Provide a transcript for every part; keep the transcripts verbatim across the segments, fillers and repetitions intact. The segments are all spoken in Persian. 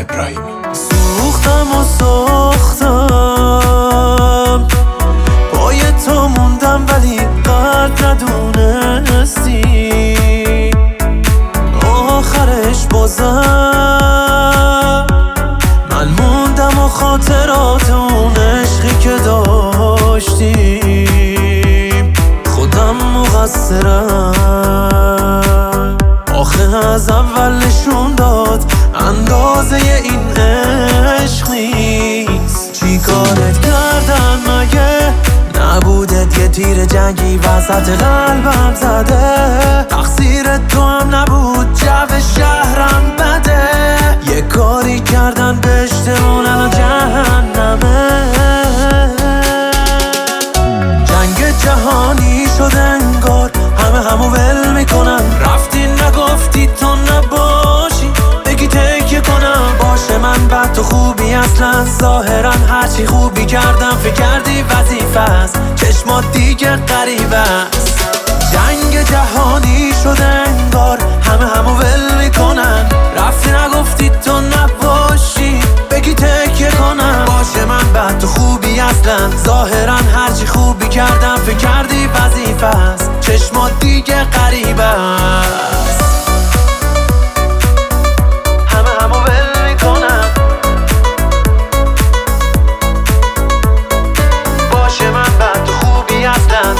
ابراهیمی. سوختم و ساختم پای تو موندم ولی قدر ندونستی آخرش بازم من موندم و خاطرات اون عشقی که داشتیم خودم مقصرم آخه از اول نشون داد اندازه این عشق نیست. چی کارت کردن مگه نبودت یه تیر جنگی وسط قلبم زده تقصیر تو هم نبود جو شهرم بده یه کاری کردن بهشتمون الان جهنمه جنگ جهانی شد انگار همه همو ول میکنن رفتی نگفتی تو نباشی بگی تکیه کنم باشه من بد تو خوبی اصلا ظاهرا هرچی خوبی کردم فکر کردی وظیفه است چشمات دیگه غریبه است جنگ جهانی شد انگار همه همو ول میکنن رفتی نگفتی تو نباشی بگی تکیه کنم باشه من بد تو خوبی اصلا ظاهرا هرچی خوبی کردم فکر کردی وظیفه است چشمات دیگه غریبه است همه همو ول میکنن باشه من بد تو خوبی اصلا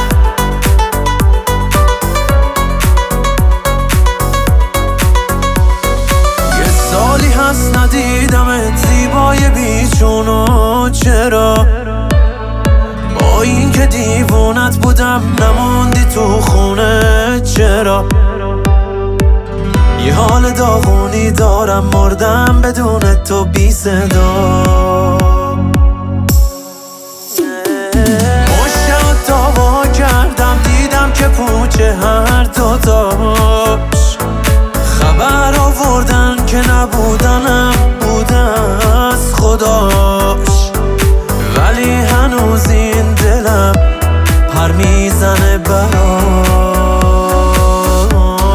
یه سالی هست ندیدمت زیبای بیچونو چرا با این که دیوونت بودم نموندی تو خونه چرا یه حال داغونی دارم مردم بدون تو بی صدا مشتم داوا کردم دیدم که پوچه هر دوتاش خبر آوردن که نبودنم بوده از خداش ولی هنوز این دلم پر میزنه برام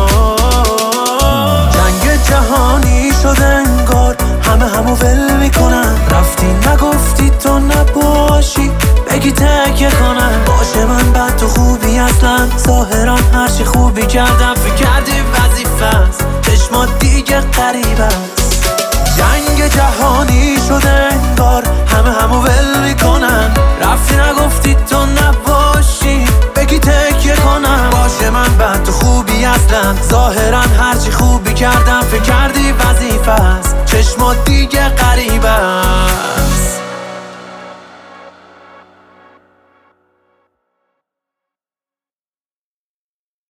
جنگ جهانی شد انگار همه همو ول میکنن رفتی نگفتی تو نباشی بگی تکیه کنم باشه من بد تو خوبی اصلا ظاهرا هرچی خوبی کردم فکر کردی وظیفه است چشمات دیگه غریبه است جنگ جهانی شد انگار همه همو ول میکنن رفتی نگفتی تو نباشی بگی تکیه کنم باشه من بد تو خوبی اصلا ظاهرا هرچی خوبی کردم فکر کردی وظیفه است چشمات دیگه غریبه